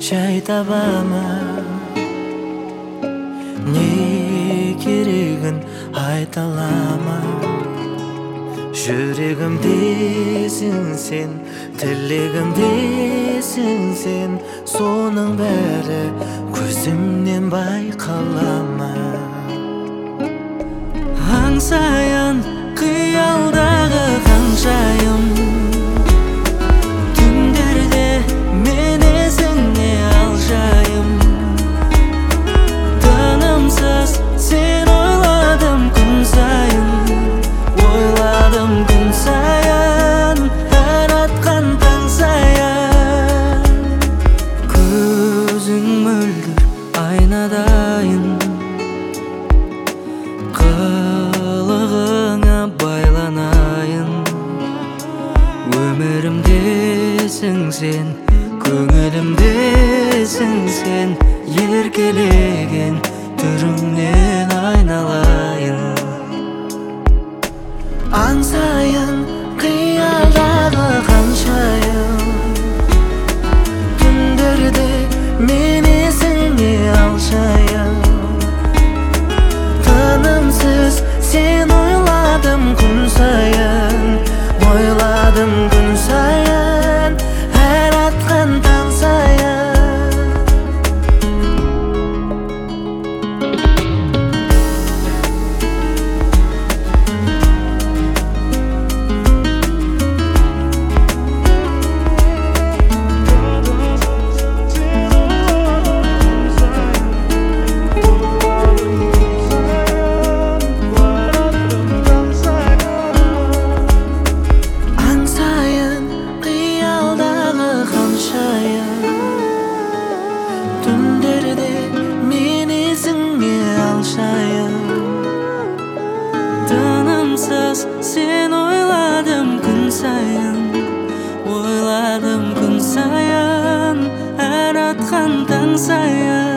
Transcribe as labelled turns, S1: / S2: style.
S1: жай табама, не керегін айта алама. Жүрегімдесің сен, тілегімдесің сен, соның бәрі көзімнен байқалама. Аңсайын қиялдағы ханшайым, түндерде мен есіңе алжайым. Тынымсыз сен ойладым күн сайын, ойладым күн сайын, әр атқан таң сайын. Көзің мөлдір айнадайын, қылығыңа байланайын. Өмірімдесің сен, көңілімдесің сен, еркелеген түріңнен айналайын. Аңсайын қиялдағы ханшайым, түндерде мен есіңе алжайын. Тынымсыз сен ойладым күн сайын, ойладым күн сайын, әр атқан таң сайын. Түндерде мен есіңе алжайын. Тынымсыз сен ойладым күн сайын, ойладым күн сайын, әр атқан таң сайын.